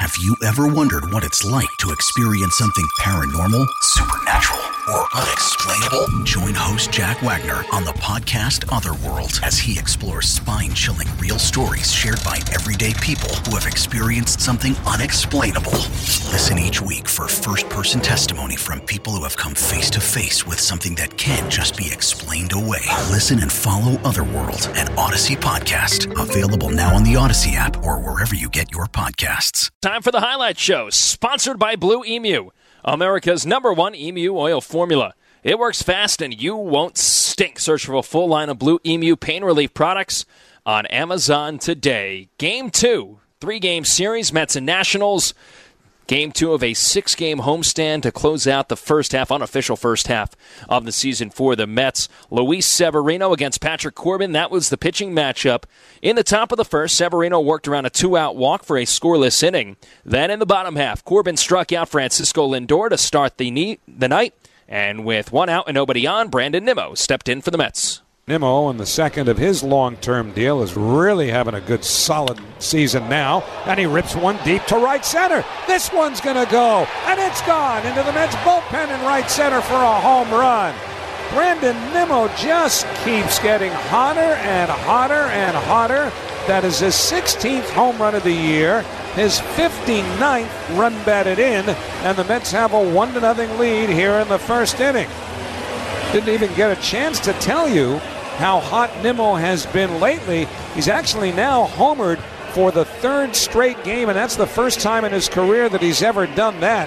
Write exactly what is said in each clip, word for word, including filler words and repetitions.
Have you ever wondered what it's like to experience something paranormal, supernatural, or unexplainable? Join host Jack Wagner on the podcast Otherworld as he explores spine-chilling real stories shared by everyday people who have experienced something unexplainable. Listen each week for first-person testimony from people who have come face-to-face with something that can't just be explained away. Listen and follow Otherworld, an Odyssey podcast. Available now on the Odyssey app or wherever you get your podcasts. Time for the Highlight Show, sponsored by Blue Emu, America's number one emu oil formula. It works fast and you won't stink. Search for a full line of Blue Emu pain relief products on Amazon today. Game two, three-game series, Mets and Nationals. Game two of a six-game homestand to close out the first half, unofficial first half of the season for the Mets. Luis Severino against Patrick Corbin. That was the pitching matchup. In the top of the first, Severino worked around a two-out walk for a scoreless inning. Then in the bottom half, Corbin struck out Francisco Lindor to start the, ne- the night. And with one out and nobody on, Brandon Nimmo stepped in for the Mets. Nimmo, in the second of his long-term deal, is really having a good, solid season now. And he rips one deep to right center. This one's going to go, and it's gone into the Mets bullpen in right center for a home run. Brandon Nimmo just keeps getting hotter and hotter and hotter. That is his sixteenth home run of the year, his fifty-ninth run batted in, and the Mets have a one to nothing lead here in the first inning. Didn't even get a chance to tell you how hot Nimmo has been lately. He's actually now homered for the third straight game, and that's the first time in his career that he's ever done that.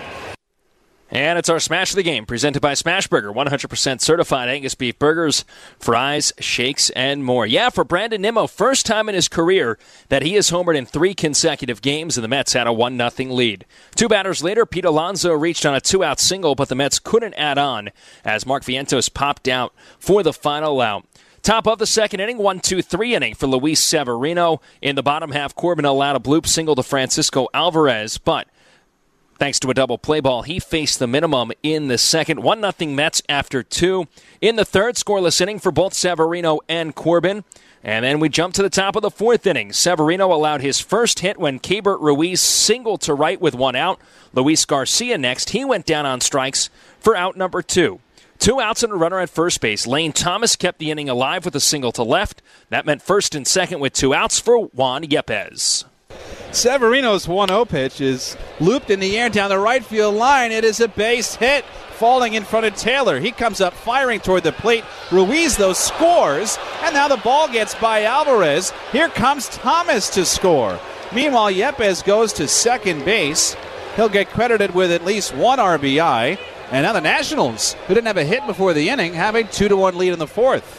And it's our Smash of the Game, presented by Smashburger, one hundred percent certified Angus beef burgers, fries, shakes, and more. Yeah, for Brandon Nimmo, first time in his career that he has homered in three consecutive games, and the Mets had a one nothing lead. Two batters later, Pete Alonso reached on a two-out single, but the Mets couldn't add on as Mark Vientos popped out for the final out. Top of the second inning, one two three inning for Luis Severino. In the bottom half, Corbin allowed a bloop single to Francisco Alvarez, but thanks to a double play ball, he faced the minimum in the second. one nothing Mets after two. In the third, scoreless inning for both Severino and Corbin. And then we jump to the top of the fourth inning. Severino allowed his first hit when Keibert Ruiz singled to right with one out. Luis Garcia next. He went down on strikes for out number two. Two outs and a runner at first base. Lane Thomas kept the inning alive with a single to left. That meant first and second with two outs for Juan Yepez. Severino's one oh pitch is looped in the air down the right field line. It is a base hit, falling in front of Taylor. He comes up firing toward the plate. Ruiz, though, scores, and now the ball gets by Alvarez. Here comes Thomas to score. Meanwhile, Yepez goes to second base. He'll get credited with at least one R B I. And now the Nationals, who didn't have a hit before the inning, have a two to one lead in the fourth.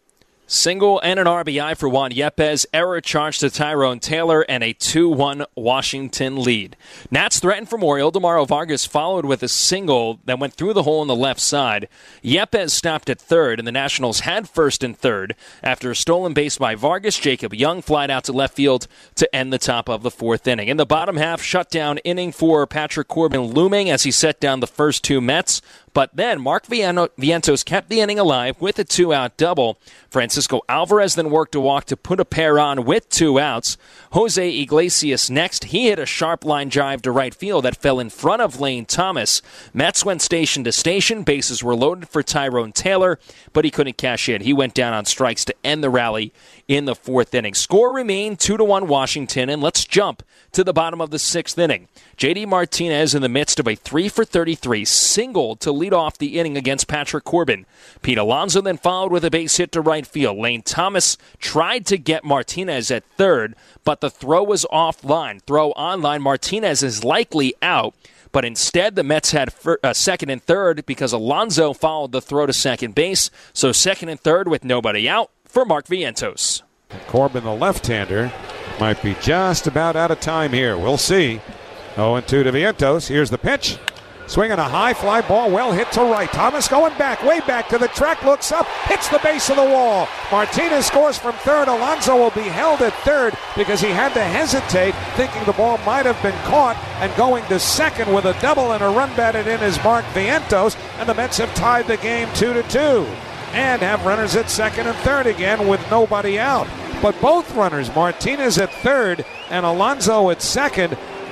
Single and an R B I for Juan Yepez, error charge to Tyrone Taylor, and a two one Washington lead. Nats threatened for more. Ildemaro Vargas followed with a single that went through the hole on the left side. Yepez stopped at third, and the Nationals had first and third. After a stolen base by Vargas, Jacob Young flied out to left field to end the top of the fourth inning. In the bottom half, shutdown inning for Patrick Corbin looming as he set down the first two Mets. But then Mark Vientos kept the inning alive with a two-out double. Francisco Alvarez then worked a walk to put a pair on with two outs. Jose Iglesias next. He hit a sharp line drive to right field that fell in front of Lane Thomas. Mets went station to station. Bases were loaded for Tyrone Taylor, but he couldn't cash in. He went down on strikes to end the rally in the fourth inning. Score remained two to one Washington, and let's jump to the bottom of the sixth inning. J D Martinez, in the midst of a three for thirty-three single to lead off the inning against Patrick Corbin. Pete Alonso then followed with a base hit to right field. Lane Thomas tried to get Martinez at third, but the throw was offline. Throw online. Martinez is likely out, but instead the Mets had fir- uh, second and third because Alonso followed the throw to second base. So second and third with nobody out for Mark Vientos. Corbin, the left-hander, might be just about out of time here. We'll see. oh and two to Vientos. Here's the pitch. Swinging a high fly ball, well hit to right. Thomas going back, way back to the track, looks up, hits the base of the wall. Martinez scores from third. Alonso will be held at third because he had to hesitate, thinking the ball might have been caught, and going to second with a double and a run batted in is Mark Vientos, and the Mets have tied the game two to two and have runners at second and third again with nobody out. But both runners, Martinez at third and Alonso at second,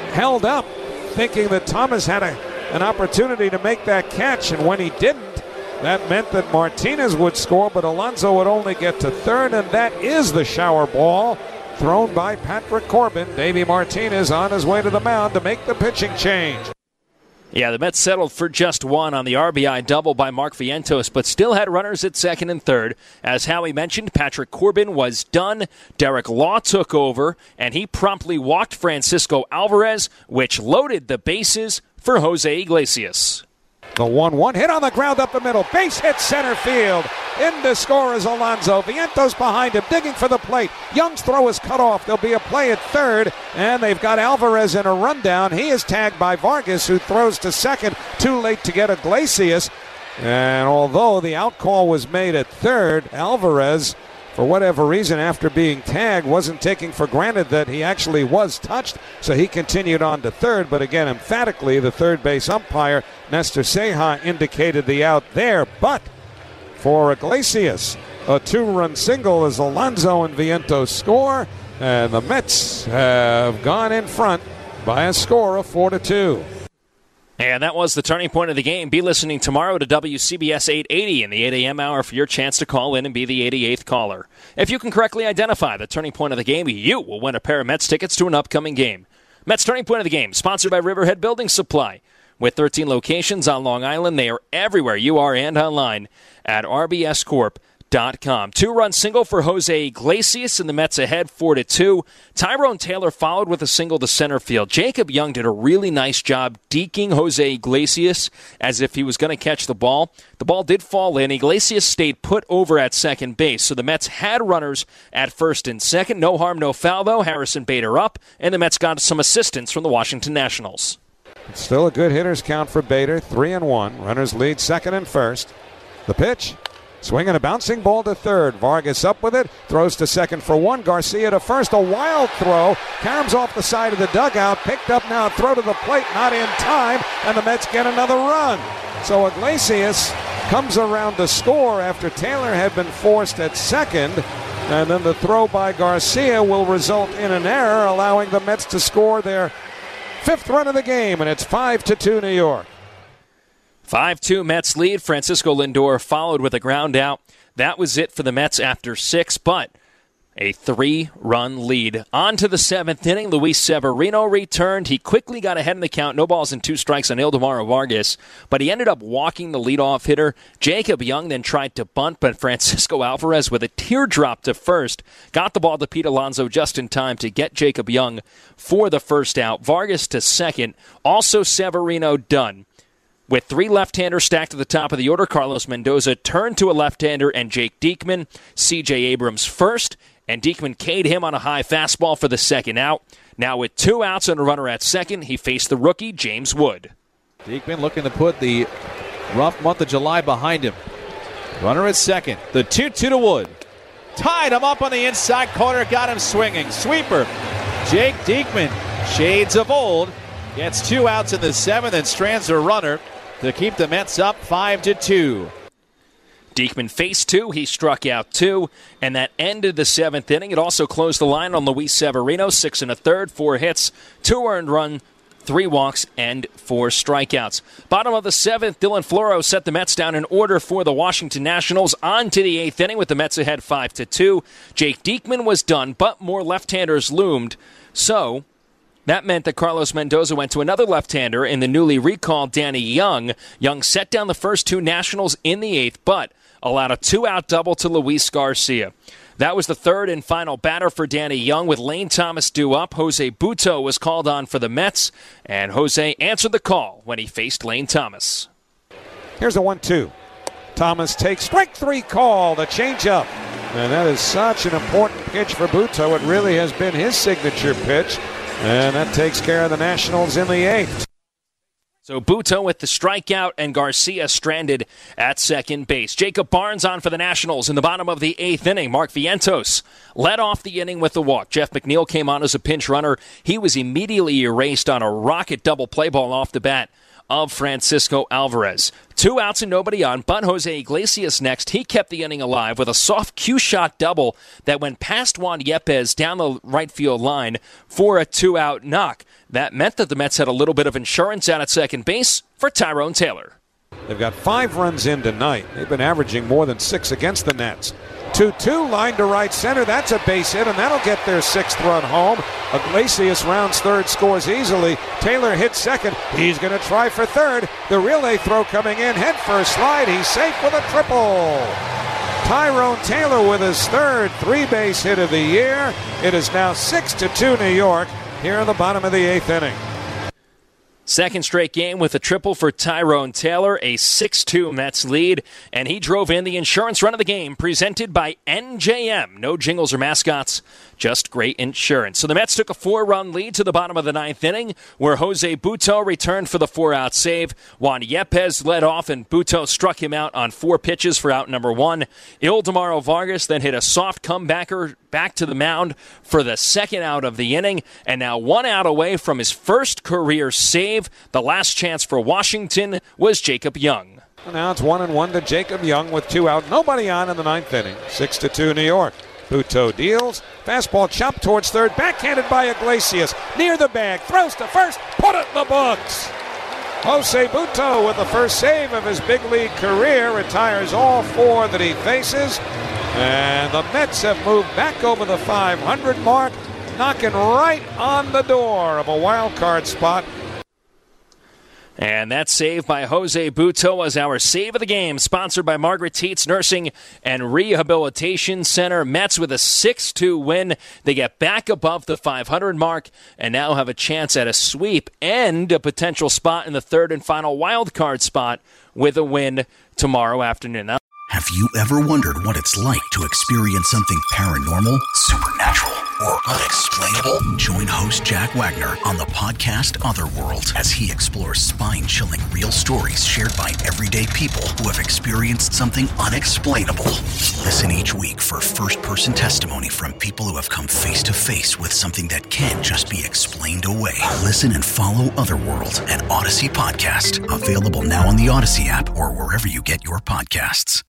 held up, thinking that Thomas had a, an opportunity to make that catch, and when he didn't, that meant that Martinez would score, but Alonso would only get to third, and that is the shower ball thrown by Patrick Corbin. Davey Martinez on his way to the mound to make the pitching change. Yeah, the Mets settled for just one on the R B I double by Mark Vientos, but still had runners at second and third. As Howie mentioned, Patrick Corbin was done. Derek Law took over, and he promptly walked Francisco Alvarez, which loaded the bases for Jose Iglesias. The one one hit on the ground up the middle. Base hit center field. In to score is Alonso. Vientos behind him, digging for the plate. Young's throw is cut off. There'll be a play at third, and they've got Alvarez in a rundown. He is tagged by Vargas, who throws to second. Too late to get Iglesias. And although the out call was made at third, Alvarez, for whatever reason, after being tagged, wasn't taking for granted that he actually was touched, so he continued on to third. But again, emphatically, the third base umpire, Nestor Ceja, indicated the out there. But for Iglesias, a two-run single as Alonso and Vientos score, and the Mets have gone in front by a score of four to two. And that was the turning point of the game. Be listening tomorrow to W C B S eight eighty in the eight a.m. hour for your chance to call in and be the eighty-eighth caller. If you can correctly identify the turning point of the game, you will win a pair of Mets tickets to an upcoming game. Mets Turning Point of the Game, sponsored by Riverhead Building Supply. With thirteen locations on Long Island, they are everywhere you are and online at r b s corp dot com. Two-run single for Jose Iglesias, and the Mets ahead four to two. Tyrone Taylor followed with a single to center field. Jacob Young did a really nice job deking Jose Iglesias as if he was going to catch the ball. The ball did fall in. Iglesias stayed put over at second base, so the Mets had runners at first and second. No harm, no foul, though. Harrison Bader up, and the Mets got some assistance from the Washington Nationals. It's still a good hitters count for Bader, three and one. Runners lead second and first. The pitch. Swinging a bouncing ball to third. Vargas up with it. Throws to second for one. Garcia to first. A wild throw. Caroms off the side of the dugout. Picked up now. Throw to the plate. Not in time. And the Mets get another run. So Iglesias comes around to score after Taylor had been forced at second. And then the throw by Garcia will result in an error, allowing the Mets to score their fifth run of the game. And it's five to two New York. five two Mets lead. Francisco Lindor followed with a ground out. That was it for the Mets after six, but a three-run lead. On to the seventh inning. Luis Severino returned. He quickly got ahead in the count. No balls and two strikes on Ildemaro Vargas, but he ended up walking the leadoff hitter. Jacob Young then tried to bunt, but Francisco Alvarez with a teardrop to first got the ball to Pete Alonso just in time to get Jacob Young for the first out. Vargas to second. Also Severino done. With three left-handers stacked at the top of the order, Carlos Mendoza turned to a left-hander and Jake Diekman. C J Abrams first, and Diekman K'd him on a high fastball for the second out. Now with two outs and a runner at second, he faced the rookie, James Wood. Diekman looking to put the rough month of July behind him. Runner at second. The two two to Wood. Tied him up on the inside corner, got him swinging. Sweeper. Jake Diekman, shades of old, gets two outs in the seventh and strands a runner to keep the Mets up five to two. Diekman faced two. He struck out two, and that ended the seventh inning. It also closed the line on Luis Severino, six and a third, four hits, two earned run, three walks, and four strikeouts. Bottom of the seventh, Dylan Floro set the Mets down in order for the Washington Nationals. On to the eighth inning with the Mets ahead five to two. Jake Diekman was done, but more left-handers loomed. So that meant that Carlos Mendoza went to another left-hander in the newly recalled Danny Young. Young set down the first two Nationals in the eighth, but allowed a two-out double to Luis Garcia. That was the third and final batter for Danny Young. With Lane Thomas due up, Jose Butto was called on for the Mets, and Jose answered the call when he faced Lane Thomas. Here's a one two. Thomas takes strike three call, the changeup. And that is such an important pitch for Butto. It really has been his signature pitch. And that takes care of the Nationals in the eighth. So Butto with the strikeout and Garcia stranded at second base. Jacob Barnes on for the Nationals in the bottom of the eighth inning. Mark Vientos led off the inning with the walk. Jeff McNeil came on as a pinch runner. He was immediately erased on a rocket double play ball off the bat of Francisco Alvarez. Two outs and nobody on, but Jose Iglesias next. He kept the inning alive with a soft cue-shot double that went past Juan Yepez down the right field line for a two-out knock. That meant that the Mets had a little bit of insurance out at second base for Tyrone Taylor. They've got five runs in tonight. They've been averaging more than six against the Nets. two two, line to right center. That's a base hit, and that'll get their sixth run home. Iglesias rounds third, scores easily. Taylor hits second. He's going to try for third. The relay throw coming in. Head first slide. He's safe with a triple. Tyrone Taylor with his third three-base hit of the year. It is now six to two New York here in the bottom of the eighth inning. Second straight game with a triple for Tyrone Taylor, a six two Mets lead, and he drove in the insurance run of the game presented by N J M. No jingles or mascots, just great insurance. So the Mets took a four-run lead to the bottom of the ninth inning, where Jose Butto returned for the four-out save. Juan Yepez led off, and Butto struck him out on four pitches for out number one. Ildemaro Vargas then hit a soft comebacker back to the mound for the second out of the inning, and now one out away from his first career save. The last chance for Washington was Jacob Young. Now it's one and one to Jacob Young with two out, nobody on in the ninth inning. Six to two New York. Butto deals. Fastball chopped towards third, backhanded by Iglesias. Near the bag, throws to first, put it in the books. Jose Butto with the first save of his big league career retires all four that he faces. And the Mets have moved back over the five hundred mark, knocking right on the door of a wild card spot. And that save by Jose Butto was our save of the game, sponsored by Margaret Tietz Nursing and Rehabilitation Center. Mets with a six two win. They get back above the five hundred mark and now have a chance at a sweep and a potential spot in the third and final wild card spot with a win tomorrow afternoon. Now, have you ever wondered what it's like to experience something paranormal, supernatural, or unexplainable? Join host Jack Wagner on the podcast Otherworld as he explores spine-chilling real stories shared by everyday people who have experienced something unexplainable. Listen each week for first-person testimony from people who have come face-to-face with something that can't just be explained away. Listen and follow Otherworld, an Odyssey podcast. Available now on the Odyssey app or wherever you get your podcasts.